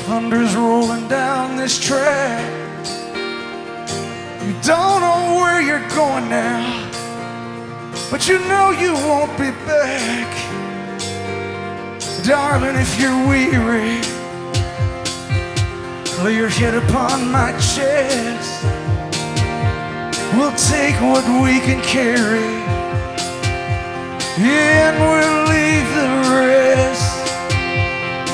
Thunder's rolling down this track. You don't know where you're going now, but you know you won't be back. Darling, if you're weary, lay your head upon my chest. We'll take what we can carry, and we'll leave the rest.